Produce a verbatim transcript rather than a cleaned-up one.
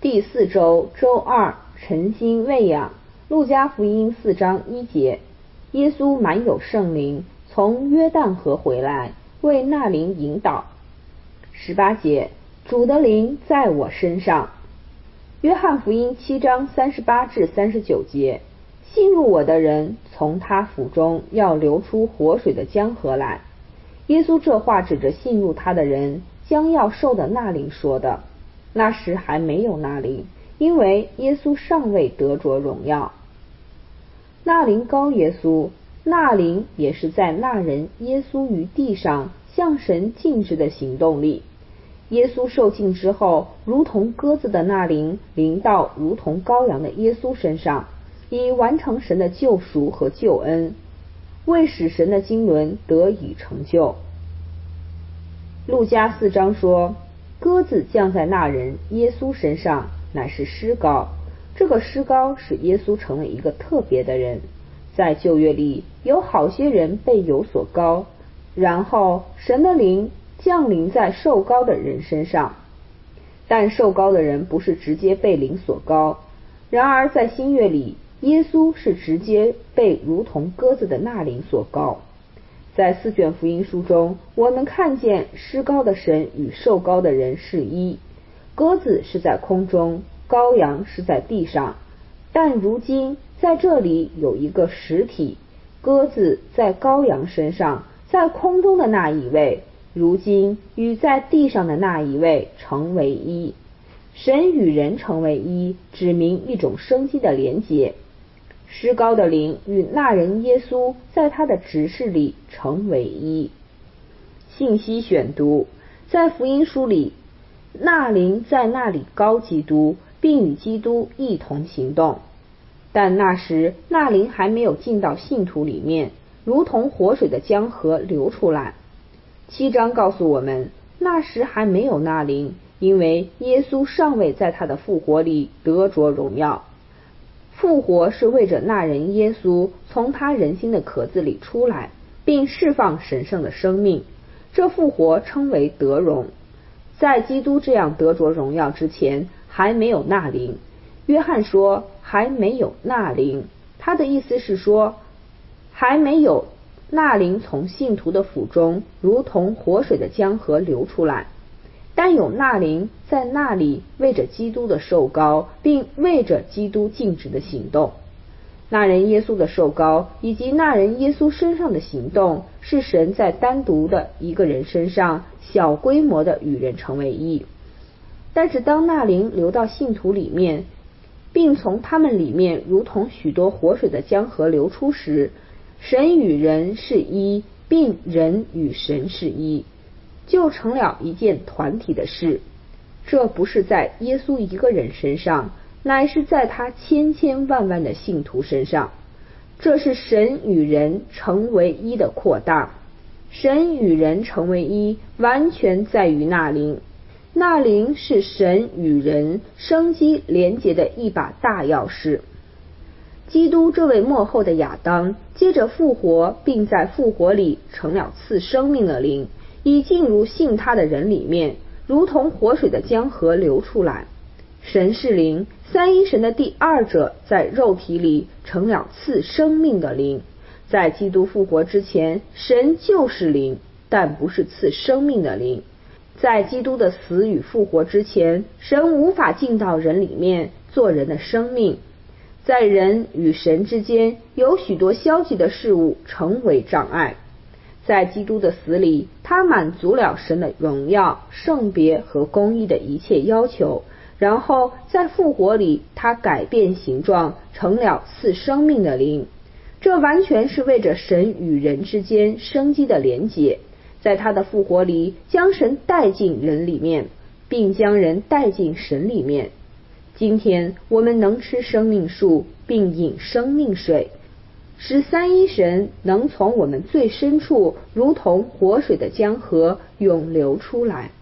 第四周周二，晨星喂养。路加福音四章一节，耶稣满有圣灵，从约旦河回来，为那灵引导。十八节，主的灵在我身上。约翰福音七章三十八至三十九节，信入我的人，从他腹中要流出活水的江河来。耶稣这话指着信入他的人将要受的那灵说的。那时还没有那灵，因为耶稣尚未得着荣耀。那灵高耶稣，那灵也是在那人耶稣于地上向神尽职的行动力。耶稣受尽之后，如同鸽子的那灵临到如同羔羊的耶稣身上，以完成神的救赎和救恩，为使神的经纶得以成就。路加四章说，鸽子降在那人耶稣身上，乃是施膏。这个施膏使耶稣成为一个特别的人。在旧约里，有好些人被有所膏，然后神的灵降临在受膏的人身上，但受膏的人不是直接被灵所膏。然而在新约里，耶稣是直接被如同鸽子的那灵所膏。在四卷福音书中，我们看见施膏的神与受膏的人是一，鸽子是在空中，羔羊是在地上。但如今在这里有一个实体，鸽子在羔羊身上，在空中的那一位如今与在地上的那一位成为一。神与人成为一，指明一种生机的连结。施膏的灵与那人耶稣在他的职事里成为一。信息选读，在福音书里，那灵在那里膏基督，并与基督一同行动。但那时那灵还没有进到信徒里面，如同活水的江河流出来。七章告诉我们，那时还没有那灵，因为耶稣尚未在他的复活里得着荣耀。复活是为着那人耶稣从他人心的壳子里出来，并释放神圣的生命，这复活称为得荣。在基督这样得着荣耀之前，还没有那灵。约翰说还没有那灵，他的意思是说，还没有那灵从信徒的腹中如同活水的江河流出来，但有那灵在那里为着基督的受膏，并为着基督尽职的行动。那人耶稣的受膏以及那人耶稣身上的行动，是神在单独的一个人身上小规模的与人成为一。但是当那灵流到信徒里面，并从他们里面如同许多活水的江河流出时，神与人是一，并人与神是一，就成了一件团体的事。这不是在耶稣一个人身上，乃是在他千千万万的信徒身上。这是神与人成为一的扩大。神与人成为一，完全在于那灵。那灵是神与人生机连结的一把大钥匙。基督这位末后的亚当，接着复活，并在复活里成了赐生命的灵，已进入信他的人里面，如同活水的江河流出来。神是灵，三一神的第二者在肉体里成了赐生命的灵。在基督复活之前，神就是灵，但不是赐生命的灵。在基督的死与复活之前，神无法进到人里面做人的生命。在人与神之间，有许多消极的事物成为障碍。在基督的死里，他满足了神的荣耀、圣别和公义的一切要求，然后在复活里，他改变形状，成了赐生命的灵。这完全是为着神与人之间生机的连结。在他的复活里，将神带进人里面，并将人带进神里面。今天我们能吃生命树，并饮生命水，使三一神能从我们最深处如同活水的江河涌流出来。